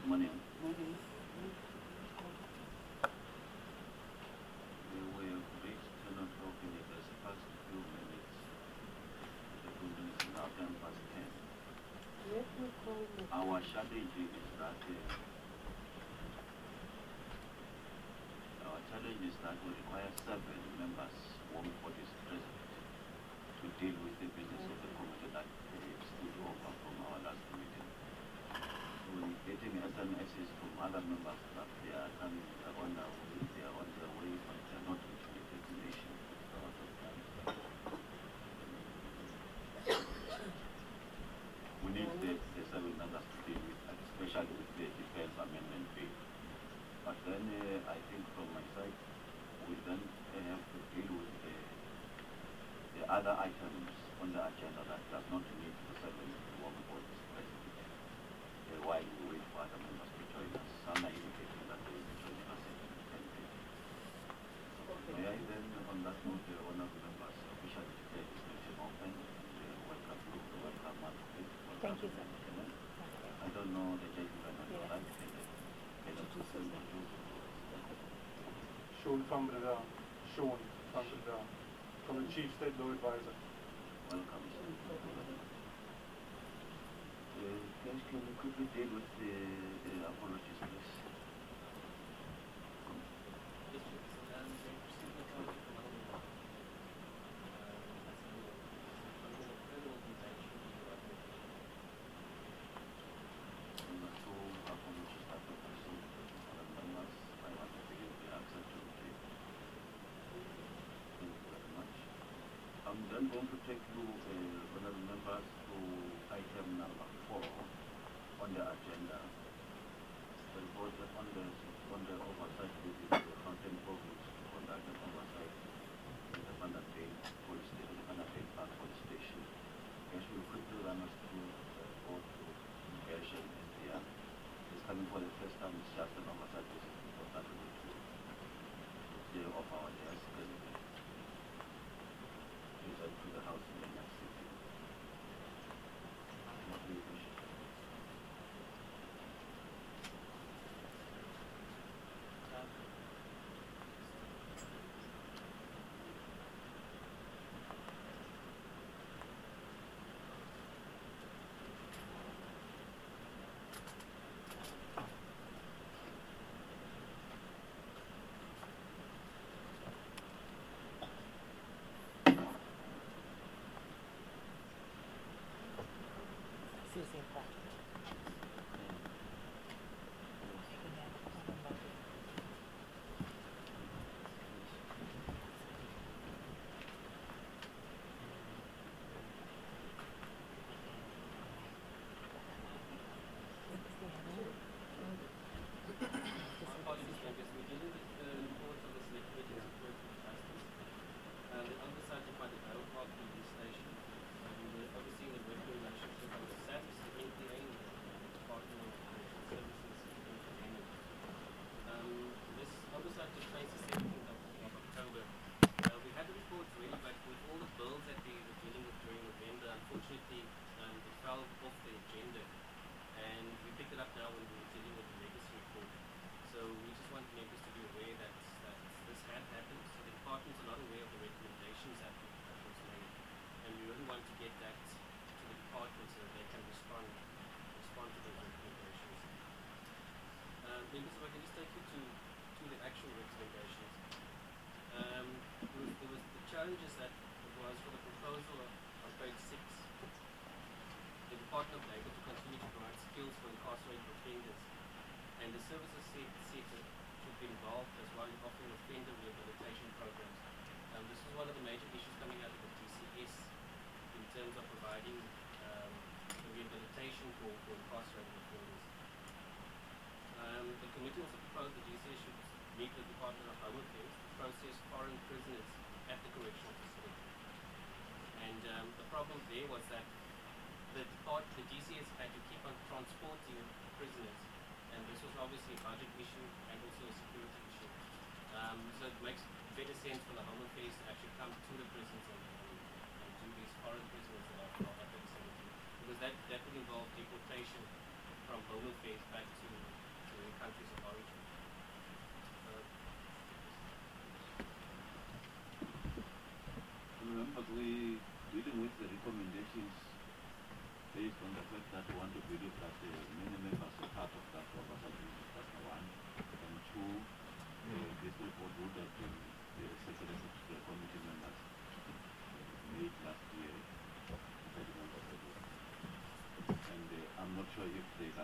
Morning. Morning. We have reached 10 o'clock in it. There's past a few minutes. The 2 minutes is now 10 past 10. Let me call the Our strategy is that we require 7 members, one body is present, to deal with the business of the committee that is still over from our last meeting. So we're getting SMSs from other members that they are coming on their way, but they are not reaching the destination because of time. We need the 7 members to deal with, especially with the defense amendment bill. But then I think from my side, we then have to deal with the other items on the agenda that does not need the 7 one vote present. While we wait for other members to join us, some are indicating that they will be joining us at 10:30. May I then, on that note, honorable members, officially declare this meeting open and welcome you, welcome Advocate, welcome. Thank you, sir. I don't know the gentleman on your right, Sean van Breda, from the Chief State Law Advisor. Welcome. Can you quickly deal with the apologies, please? Number 2, apologies that were received from other members. I want to begin the answer to the thank you very much. I'm then going to take you, honorable members, to item number 4 on the agenda. The report on the oversight duty of the content programs to conduct an oversight in the Vanderbilt Police Station, the Vanderbilt Park Police Station. Yes, we'll quickly run us through go to Gershon is here. He's coming for the first time. It's just an oversight visit for that we need to clear off our desk and present to the House in the next sitting. What do you wish? Susie Pratt. Apologies, members. We're dealing with the report of the Select Committee on Security and Justice. The oversight of the Rail Park Police Station. We're overseeing the working relationship with SAPS, the NPA, and the Department of Correctional Services, NPA. This oversight took place the 17th of October. We had the report ready, but with all the bills that we were dealing with during November, unfortunately, it fell off the agenda. And we picked it up now when we were dealing with the legacy report. So we just want members to be aware that this had happened. So the departments are not aware of the recommendations that was made. And we really want to get that to the department so that they can respond to those recommendations. Members, if I can just take you to the actual recommendations. There was the challenges that was for the proposal on page 6. The Department of Labour to continue to provide skills for incarcerated offenders, and the services sector should be involved as well in offering offender rehabilitation programs. This was one of the major issues coming out of the DCS in terms of providing rehabilitation for incarcerated offenders. The committee also proposed the DCS should meet with the Department of Home Affairs to process foreign prisoners at the correctional facility. And the problem there was that the DCS had to keep on transporting prisoners, and this was obviously a budget issue and also a security issue. So it makes better sense for the Home Affairs to actually come to the prisons and do these foreign prisoners that are at the facility, because that would involve deportation from Home Affairs back to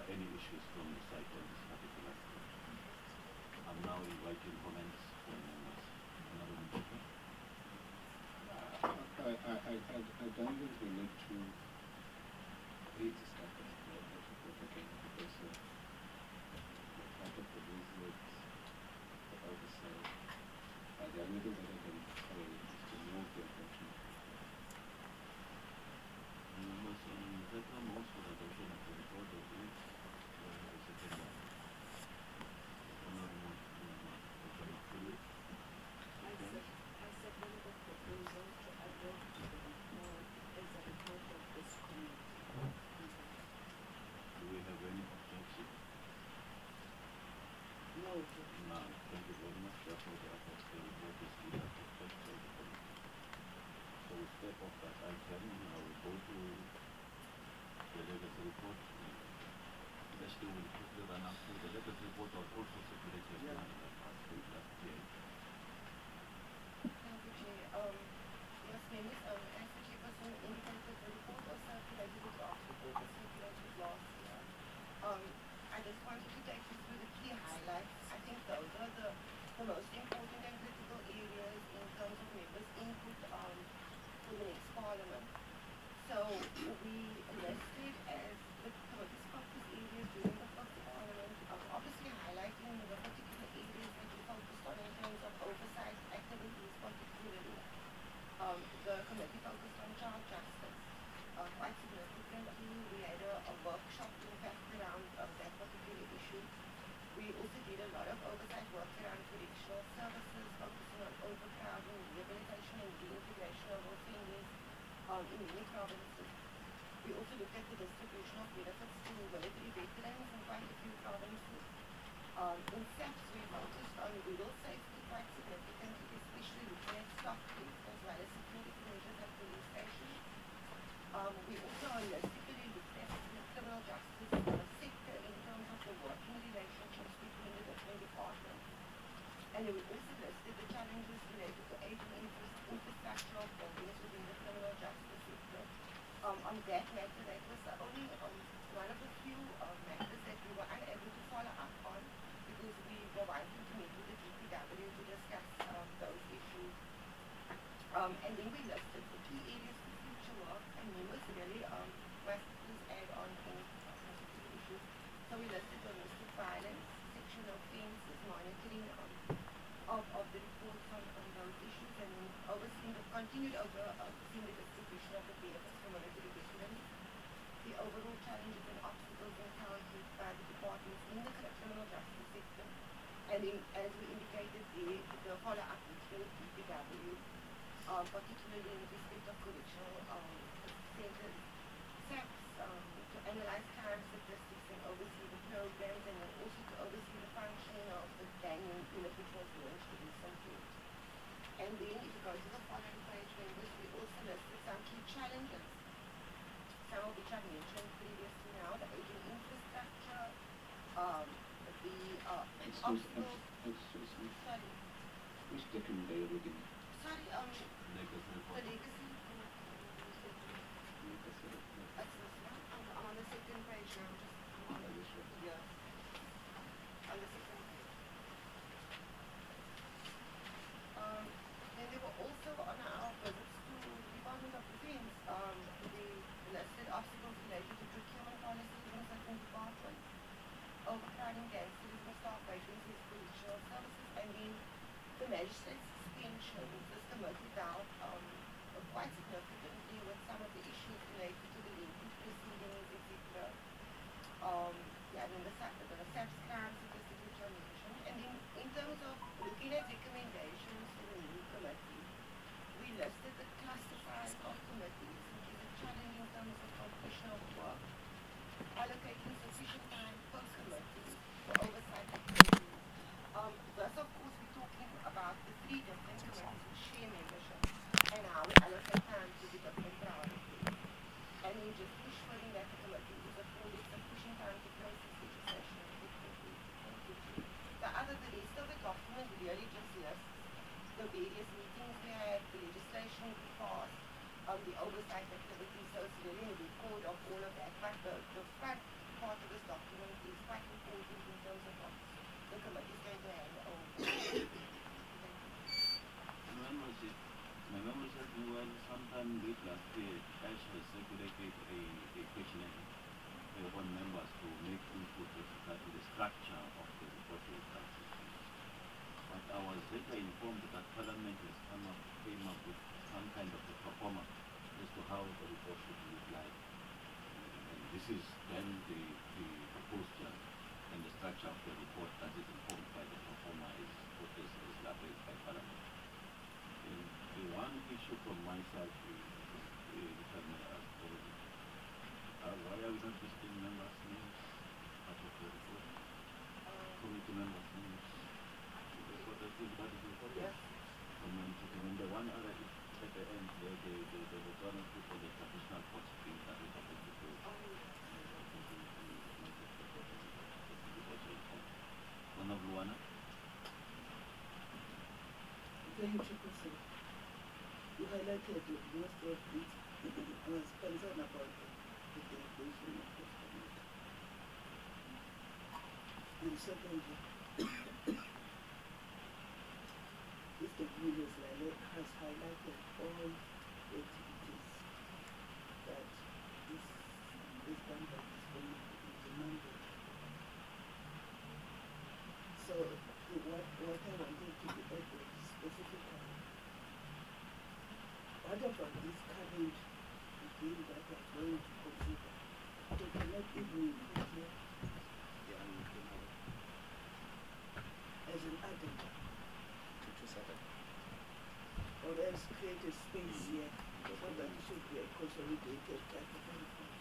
any issues from the side on this particular stage. I'm now inviting comments from members. Honorable Doctor. I don't think we need to rediscuss that report again because part of the reason the oversight, the only thing that I can say is to move the attention. Members on Zeta moves for the adoption of the report of the second one. Honorable Dr. Makulu. I second the proposal to adopt the report as a report of this committee. Do we have any objection? No. None. Thank you very much. Therefore, the report is either adopted by the committee. So we step off that item. Now we go to the legacy report. Leslie will quickly run up through the legacy report was also circulated last year. Thank you, Chair. Yes, members, as the chairperson indicated, the report was circulated with draft report was circulated last year. I just wanted to take you through the key highlights. I think those are the most important and critical areas in terms of members' input for the next parliament. So we listed as the committee's focus areas during the first parliament, obviously highlighting the particular areas that we focused on in terms of oversight activities, particularly the committee focused on child justice. Quite significantly, we had a workshop in fact around that particular issue. We also did a lot of oversight work around correctional services, focusing on overcrowding, rehabilitation and reintegration of offenders in many provinces. We also looked at the distribution of benefits to military veterans in quite a few provinces. In SAPS, we focused on rural safety quite significantly, especially looking at stock theft as well as security measures at police stations. We also holistically looked at the criminal justice sector in terms of the working relationships between the different departments. And then we also listed the challenges related to aging infrastructural buildings within the criminal justice sector. On that matter, that was the only one of the few matters that we were unable to follow up on because we were wanting to meet with the DPW to discuss those issues. And then we listed the key areas for future work, and members really must please add on any particular issues. So we listed domestic violence, sexual offences, monitoring of the reports on those issues, and then overseeing the continued overseeing the distribution of the benefits for military veterans, the overall challenges and obstacles encountered by the departments in the criminal justice sector, and then as we indicated the follow-up with the DPW, particularly in respect of correctional centers, SAPS, to analyze crime statistics and oversee the programs, and then also to oversee the functioning of the gang unit which was launched recently. And then if you go to the following page, members, we also listed some key challenges, some of which I mentioned previously now, the aging infrastructure, the obstacles. Excuse me. Sorry. Which document are you reading? Sorry, Legacy report. the legacy report. That's this one. I'm on the second page now. I'm on the second page. Then they were also on our visits to Department of Defense. We listed obstacles related to procurement policies in certain departments, overcrowding, gangsterism, staff vacancies, correctional services, and then the magistrate's suspension. This committee dealt quite significantly with some of the issues related to the linkage proceedings, etc. And then the SAPS crime statistics which I mentioned. And then in terms of looking at recommendations for the new committee, we listed the cluster size of committees, which is a challenge in terms of completion of work, allocating sufficient time per committee for oversight activities. Thus, of course, we're talking about the three different committees which share membership and how we allocate time to the different priorities. And then just ensuring that the committee is afforded sufficient time to process legislation effectively. The rest of the document really just lists the various meetings we had, the legislation we passed, the oversight activities, so it's really a record of all of that. But the front part of this document structure of the reporting transition. But I was later informed that Parliament has came up with some kind of a performer as to how the report should look like. And this is then the posture and the structure of the report that is informed by the performer is what is elaborated by Parliament. And the one issue from my side is, if I may ask, why are we not listing members' names part of the report? Committee members' names. Because what I think that is important. Yes. And the one other is at the end, there was one of people, the traditional court thing that we have to do. One of Luana. Thank you, Chairperson. You highlighted most of it. I was concerned about the delegation of the committee. And secondly, Mr. Julius has highlighted all the activities that this done by this committee is demanded. So what I wanted to be added specifically, what about this current bill that was going to consider? They cannot even put here as an addenda, or else create a space here so that it should be a consolidated type of report.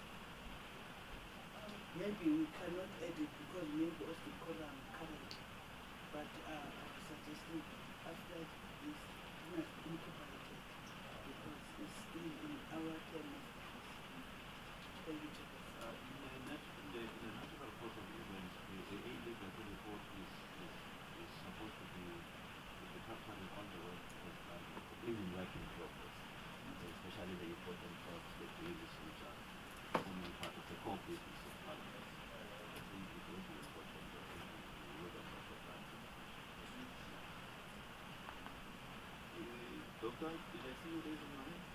Maybe we cannot edit because maybe of the column current, but I was suggesting after this must be incorporated because it's still in our term of office. In the natural course of events, the A-level report is supposed to be captured on the web, even work in progress, especially the important parts, the pages which are forming part of the core business of Parliament. I think it will be important that we would have proper time. Doctor, did I see you raising your hand?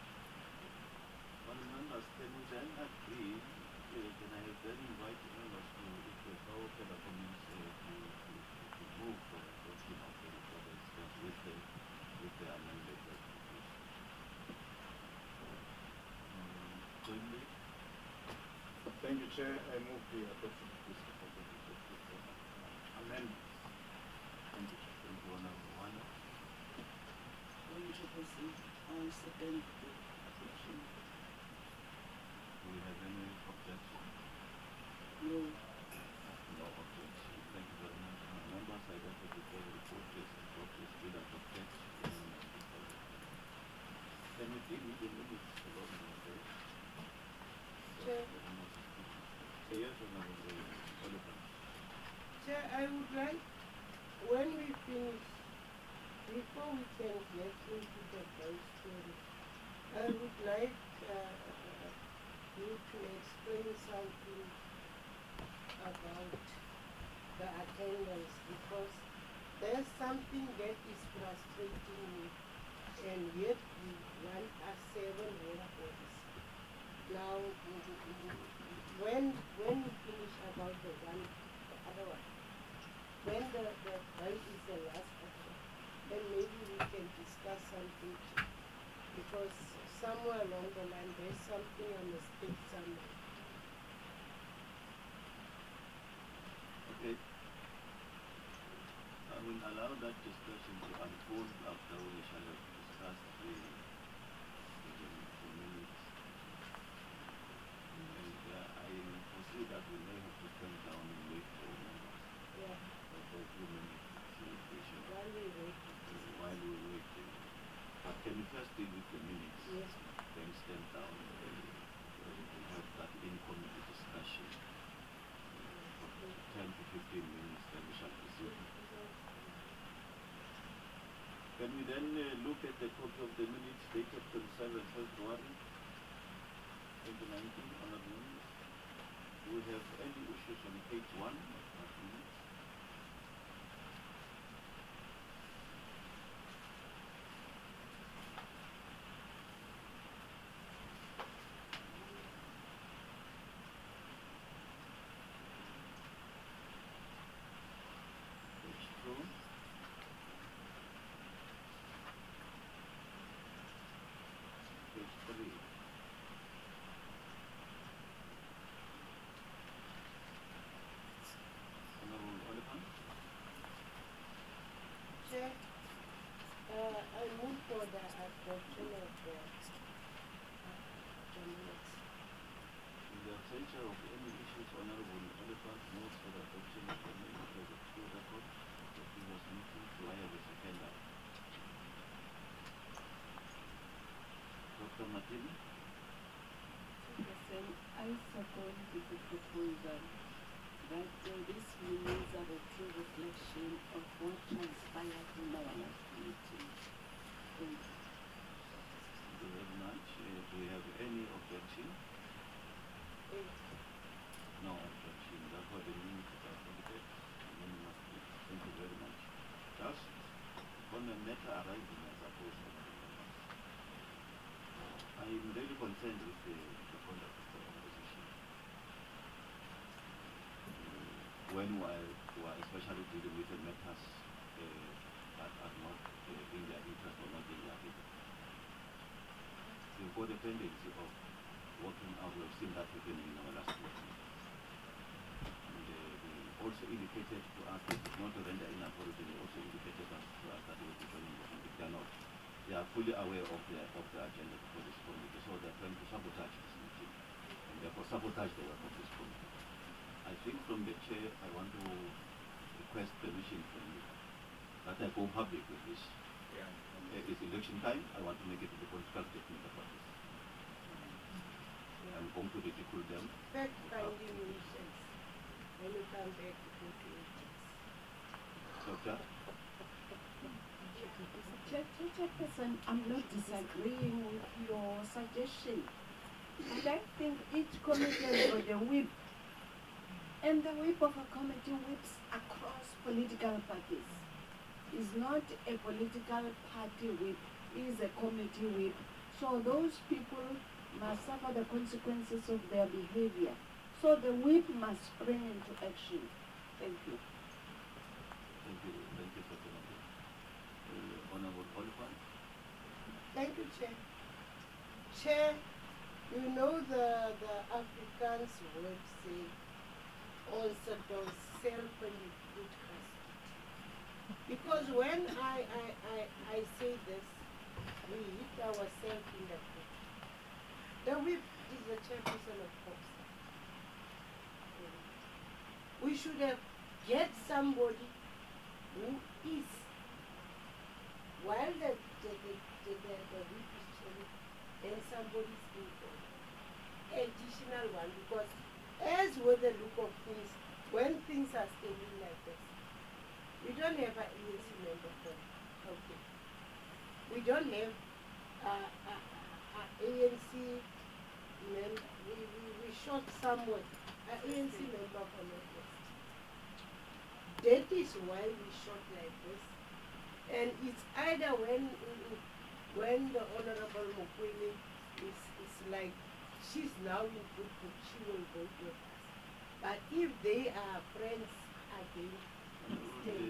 One members, can we then agree, can I then invite members to, if there's no further comments, to move for the adoption of the report with the amended resolution. Jointly? Thank you, Chair. I move the adoption of this report. Amen. Thank you, Chair. Thank you, Honorable Wanda. When you proceed, I second the adoption. Do we have any objection? No. No objection. Thank you very much. Members, I therefore declare the report is adopted without objection. Can we deal with the limits along the way? Chair. Yes, Honorable Oliver. Chair, I would like, when we finish, before we can get into the whole story, I would like you to explain something about the attendance, because there's something that is frustrating me, and yet we want us 7 water bodies. Now, when we finish about the other one, when the one is the last one, then maybe we can discuss something, because somewhere along the line there's something, a mistake somewhere. Okay. I will allow that discussion to unfold after we shall have discussed the minutes. And I foresee that we may have to stand down and wait for members. Yeah. For a few minutes to see if they should. While we wait. While we wait. But can we first deal with the minutes? Yes. Then stand down and we have that in-committee discussion. 10 to 15 minutes, then we shall proceed. Can we then look at the copy of the minutes dated 27th February 2019 on the minutes? Do we have any issues on page 1 of that minutes? censure of any issues, Honorable Elephant notes for the adoption of the minutes of the true record of the previous meeting. Do I have a seconder? Dr. Martini? Chairperson, I support the proposal that this minutes are a true reflection of what transpired in our last meeting. Thank you. Thank you very much. Do we have any objection? No objection. Therefore, the minutes are adopted. Unanimously. Thank you very much. Just on the matter arising, I suppose, I am really concerned with the conduct of the opposition. When we are especially dealing with the matters that are not in their interest or not in their favor. The codependency of working out, we have seen that happening in our last meeting. And they also indicated to us that it's not to render any authority, they also indicated to us that they will be joining the committee. They are not. They are fully aware of the agenda for this committee, so they are trying to sabotage this meeting, and therefore sabotage the work of this committee. I think from the chair, I want to request permission from you that I go public with this. It's election time. I want to make it a political statement about this. I'm going to ridicule them. Fact-finding missions. When you come back to conclusions. Doctor? Chairperson, I'm not disagreeing with your suggestion. And I think each committee has got a whip. And the whip of a committee whips across political parties. Is not a political party whip, is a committee whip. So those people must suffer the consequences of their behavior. So the whip must spring into action. Thank you. Thank you, Dr. Mate. Honorable Oliphant. Thank you, Chair. Chair, you know the Afrikaans word say, also don't sell when you put custody. Because when I say this, we hit ourselves in the foot. The whip is the chairperson of COPSA. We should have get somebody who is, while the whip is chilling, then somebody's involved. Additional one, because as with the look of things, when things are standing like this, we don't have an ANC member for okay. We don't have ANC member. We shot someone, an ANC member from Northwest. That is why we shot like this. And it's either when the Honorable Mokwele is like, she's now in good mood, she will vote with us. But if they are friends again, stay.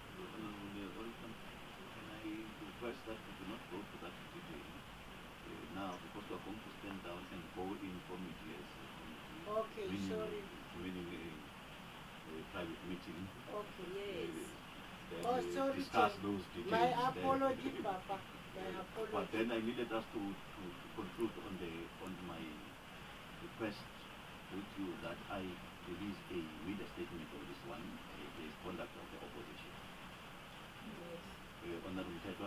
Can I request that we do not go to that detail now, because we are going to stand down and go in committee as a committee. Okay, sorry. Meaning a private meeting. Okay, yes. Then Sorry, discuss Chair. those details. My there. apology, Papa. My But apology. then I needed us to conclude on my request with you that I release a media statement on this one, the conduct of the opposition. Yes. Honorable Tetwa?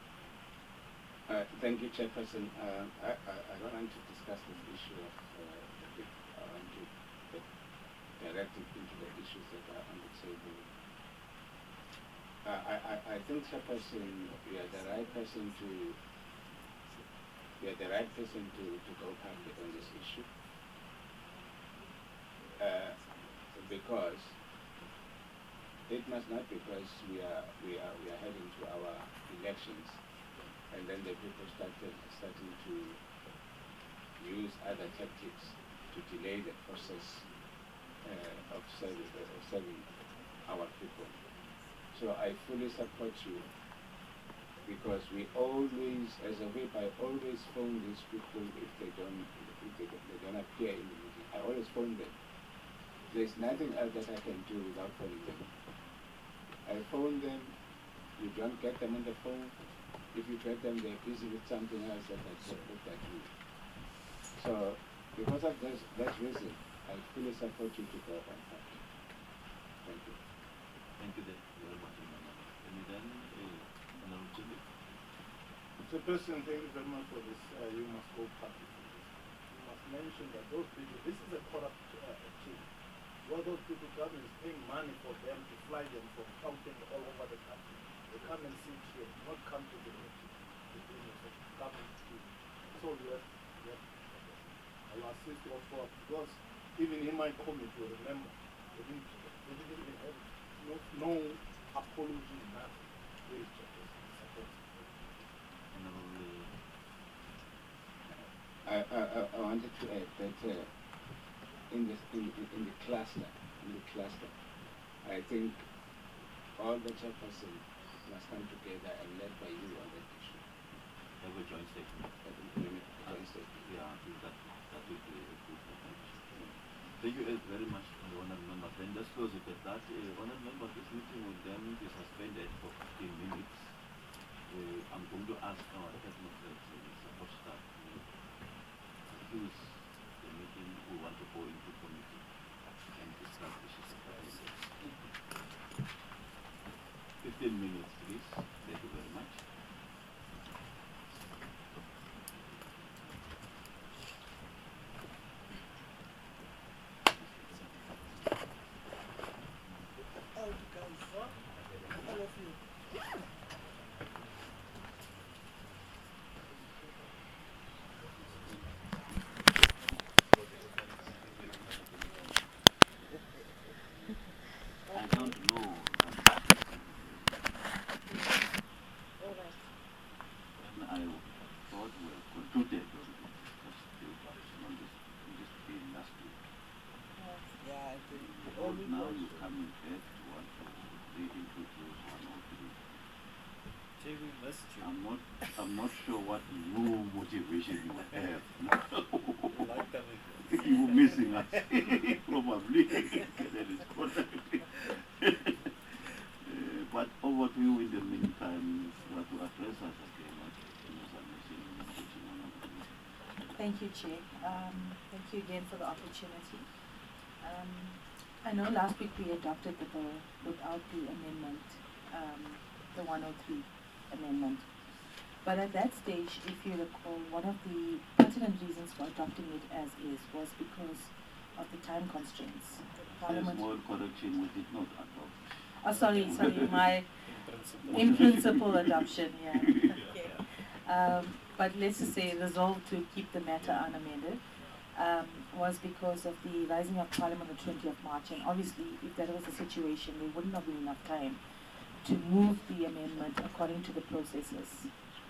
Thank you, Chairperson. I don't want to discuss this issue of the big. I want to get directed into the issues that are on the table. I think, Chairperson, we are the right person to go public on this issue. Because it must not, because we are heading to our elections, and then the people starting to use other tactics to delay the process of serving our people. So I fully support you, because we always, as a whip, I always phone these people if they don't appear in the meeting. I always phone them. There's nothing else that I can do without phoning them. I phone them, you don't get them on the phone. If you get them, they're busy with something else that I just looked at you. So Because of that reason, I fully support you to go on that. Thank you. Thank you very much. And then, Honorable Chibi. Mr. President, thank you very much for this. You must go public for this. You must mention that those people, this is a corrupt team. What those people, government is paying money for them to fly them from Gauteng all over the country. They come and sit here, not come to the meeting. The business of government team. So you have I will assist you also because even in my committee, remember, they didn't even have no apology, nothing. Please check this. I wanted to add that in the cluster, I think all the chairperson must come together and led by you on that issue. Have a joint statement. Joint statement. Yeah, I think that would be a good approach. Thank you very much, honourable member. Then let's close it at that. Honourable member, this meeting will then be suspended for 15 minutes. I'm going to ask our technocrats, support staff, to excuse the meeting. We want to go into committee and discuss issues of the day. 15 minutes, please. Thank you very much. All you guys, all of you. I don't know. And I thought we were concluded on this bill last week. Yeah, I think Because now you coming back to want to reintroduce one or three. Jay, we missed you. I'm not sure what new motivation you have. Like that You missing us. Probably. That is correct. But over to you in the meantime, what to address us again. Thank you, Chair. Thank you again for the opportunity. I know last week we adopted the bill without the amendment, the 103 amendment. But at that stage, if you recall, one of the pertinent reasons for adopting it as is was because of the time constraints. Parliament. Small correction, we did not adopt. Oh, sorry, my in principle adoption, yeah. Okay. But let's just say resolved to keep the matter unamended was because of the rising of Parliament on the 20th of March, and obviously if that was the situation, there wouldn't have been enough time to move the amendment according to the processes.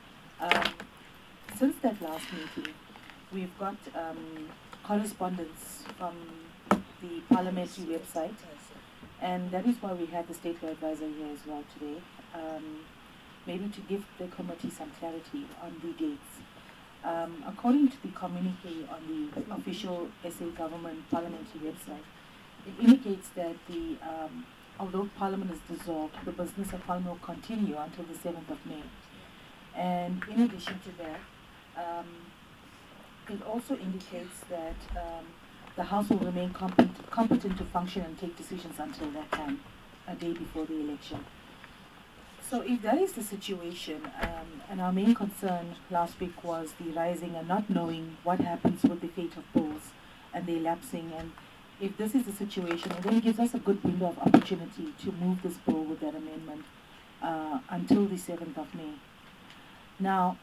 Since that last meeting, we've got correspondence from the parliamentary website, and that is why we had the state law advisor here as well today, maybe to give the committee some clarity on the dates. According to the communique on the official SA government parliamentary website, it indicates that although Parliament is dissolved, the business of Parliament will continue until the 7th of May. And in addition to that, it also indicates that the House will remain competent to function and take decisions until that time, a day before the election. So if that is the situation, and our main concern last week was the rising and not knowing what happens with the fate of polls and the elapsing, and if this is the situation, it then gives us a good window of opportunity to move this bill with that amendment until the 7th of May. Now,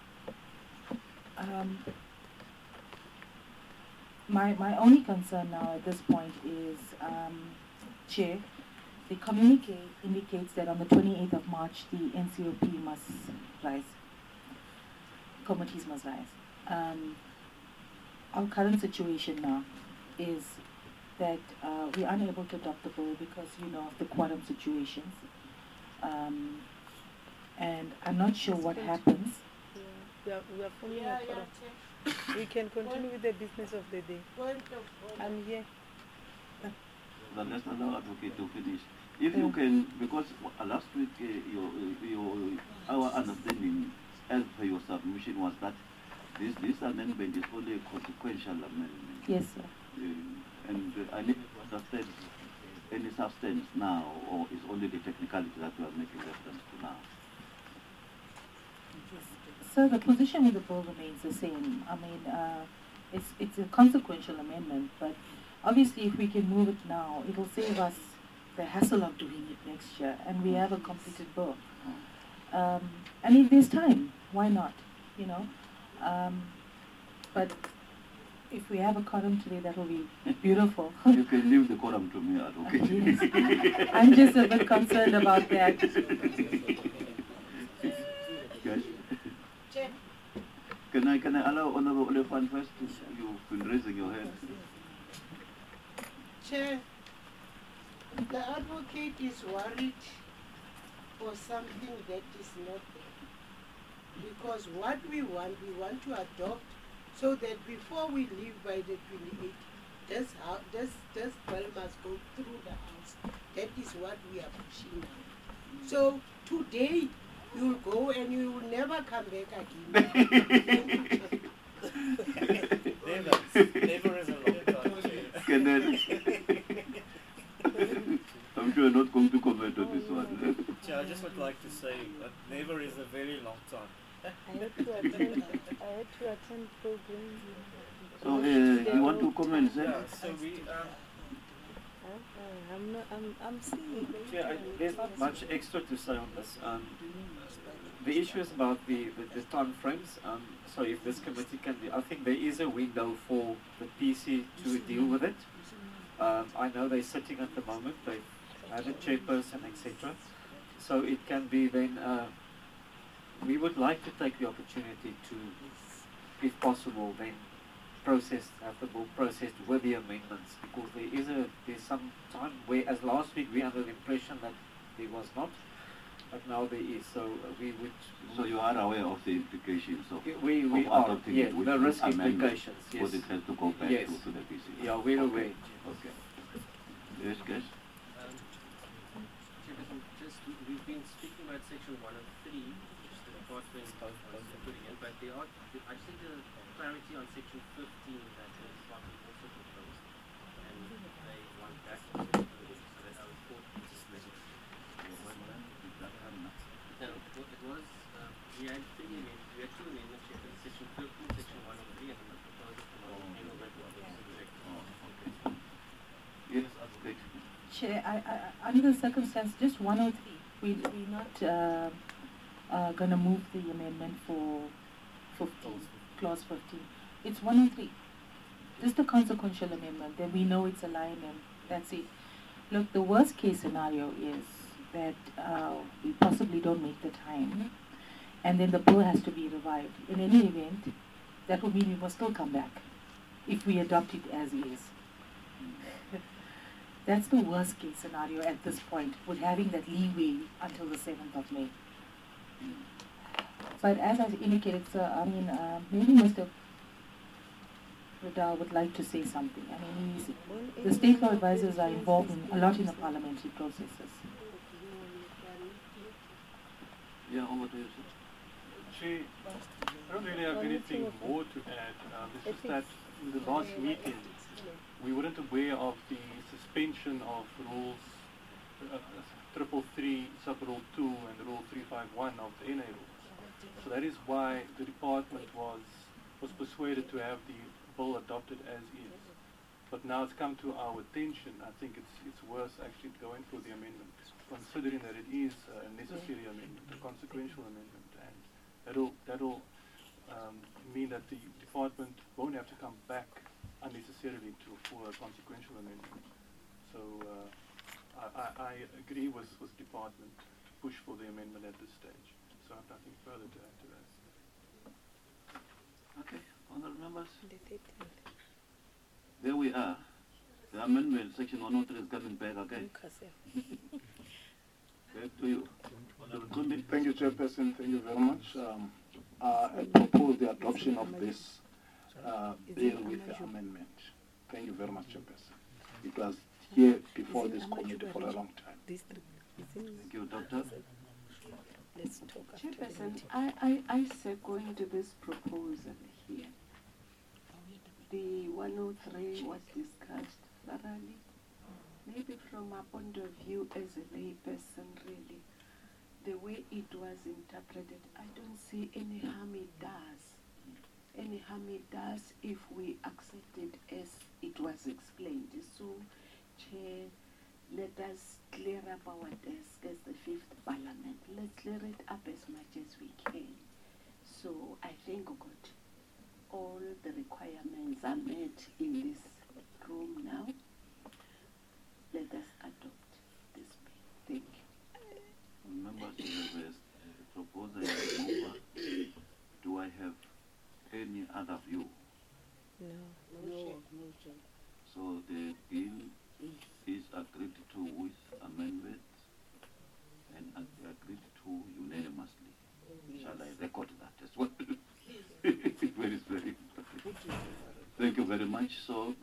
my only concern now at this point is, Chair, the communique indicates that on the 28th of March, the NCOP must rise. Committees must rise. Our current situation now is that we're unable to adopt the bill because, of the quorum situations. And I'm not sure what happens. We are following a quorum. We can continue with the business of the day. I'm here. But let's allow advocate to finish. If you can, because last week our understanding as per your submission was that this amendment is only a consequential amendment. Yes, sir. And I need to understand any substance now, or is only the technicality that we are making reference to now? So the position of the bill remains the same. I mean, it's a consequential amendment, but obviously if we can move it now, it'll save us the hassle of doing it next year, and we have a completed bill. And if there's time, why not? You know, but if we have a quorum today, that will be beautiful. You can leave the quorum to me, Advocate. Yes. I'm just a bit concerned about that. Yes. Can I allow Honorable Olefan first? You've been raising your hand. Chair, the advocate is worried for something that is not there. Because what we want to adopt so that before we leave by the 28th, this bill must go through the House. That is what we are pushing now. So today, you'll go and you will never come back again. Never is a long time. Can I'm sure I'm not going to comment on this one. Chair, I just would like to say that never is a very long time. I had to attend programs. So, you want to comment, sir? Yeah, so we, I'm seeing. Yeah, there's not much extra to say on this. The issue is about the time frames. So if this committee can be, I think there is a window for the PC to deal with it. I know they're sitting at the moment, they have a chairperson, etc. So it can be then, we would like to take the opportunity to, if possible, then have the bill processed with the amendments, because there's some time where, as last week, we were under the impression that there was not, but now there is. So we would. So you are aware of the implications of we of are, adopting yes, it with the risk amendment, implications, yes. because it has to go back Yes. to the PC. Yeah, we're Okay. aware. Okay. Yes, guys. We've been speaking about section 1 and 3, which the department is putting in, but there are, I just need clarity on section 15 that the department also proposed, and they want that so that our report is listed. No, it was, we had two amendments here, section 15, section 1 and 3, and then the proposal from our annual report. Yes, Advocate. Chair, under the circumstance, just 103, we're not going to move the amendment for 15, clause 15. It's 103. Just a consequential amendment, then we know it's a line and that's it. Look, the worst case scenario is that we possibly don't make the time, and then the bill has to be revived. In any event, that would mean we must still come back if we adopt it as is. That's the worst case scenario at this point, with having that leeway until the 7th of May. But as I indicated, sir, I mean, maybe Mr. Radar would like to say something. I mean, the state law advisors are involved in a lot in the parliamentary processes. Yeah, over to you, sir. Chair, I don't really have anything more to add. It's just that in the last meeting, we weren't aware of the suspension of rules 333, sub-rule 2 and rule 351 of the NA rules. So that is why the department was persuaded to have the bill adopted as is. But now it's come to our attention. I think it's worth actually going for the amendment, considering that it is a necessary amendment, a consequential amendment, and that'll mean that the department won't have to come back unnecessarily for a consequential amendment. So I agree with department to push for the amendment at this stage. So I have nothing further to add to that. Okay, honourable members. There we are. The amendment, section 103 is coming back, okay? Back to you. Thank you, Chairperson. Thank you very much. I propose the adoption of this bill with the amendment. Thank you very much, Chairperson. It was here before this committee for a long time. Thank you, Doctor. Chairperson, I second this proposal here. The 103 view as a layperson, really, the way it was interpreted, I don't see any harm it does. Any harm it does if we accept it as it was explained. So, Chair, let us clear up our desk as the Fifth Parliament. Let's clear it up as much as we can. So I think God, all the requirements are met in this room now. Let us adopt this bill. Thank you. Members of the West, the proposal is over. Do I have any other view? No. So the bill is agreed to with amendments and agreed to unanimously. Shall I record that as well? Very, very important. Thank you very much. So,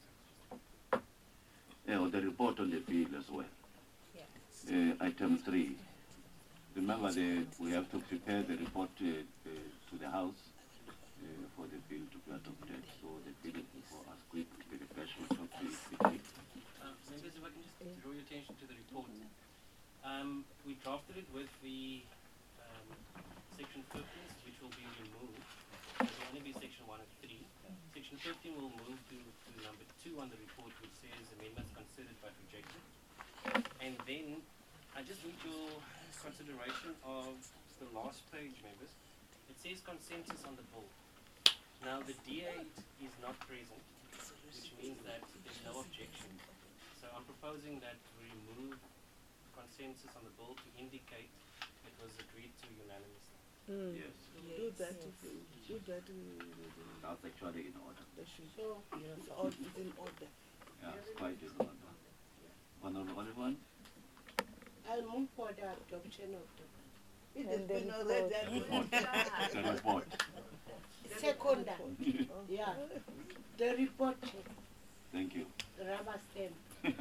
the report on the bill as well. Item 3. Remember, we have to prepare the report to the House for the bill to be adopted. So the bill is before us quickly. The refreshment of the quickly. Members, if I can just draw your attention to the report. We drafted it with the section 15, which will be removed. It will only be section 1 and 3. Section 15 will move to number 2 on the report, which says amendments considered but rejected. And then I just need your consideration of the last page, members. It says consensus on the bill. Now the D8 is not present, which means that there's no objection. So I'm proposing that we remove consensus on the bill to indicate it was agreed to unanimously. Yes. Do that. Do that. That's actually in order. So, it's in order. Yeah, it's quite in order. Honorable Oliver? I'll move for the adoption of the It has been already report. The report. second. Yeah. The report. Thank you. Rubber stamp.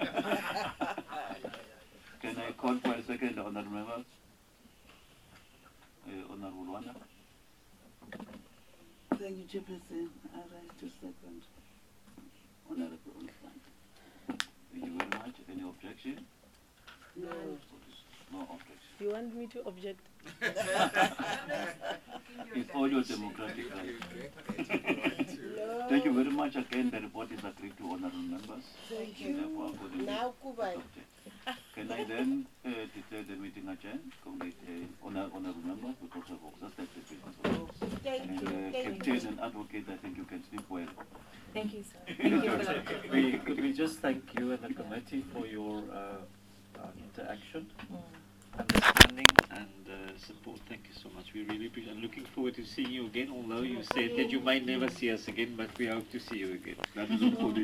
Can I call for a second, honorable members? Honorable Wanda? Thank you, Chairperson. I rise to second. Honorable Olifant. Thank you very much. Any objection? None. No objection. You want me to object? It's all your democratic right. Thank you very much again. The report is agreed to, honorable members. Thank you. Therefore, accordingly Now, Kubai. adopted. Can I then declare the meeting adjourned? Honorable members, because of exhausted the business of the Thank and you. Thank Captain you. and advocate, I think you can sleep well. Thank you, sir. Thank you for that. Could we just thank you and the committee for your interaction, understanding and support. Thank you so much. We really appreciate it. I'm looking forward to seeing you again, although you said that you might never see us again, but we hope to see you again. That is all.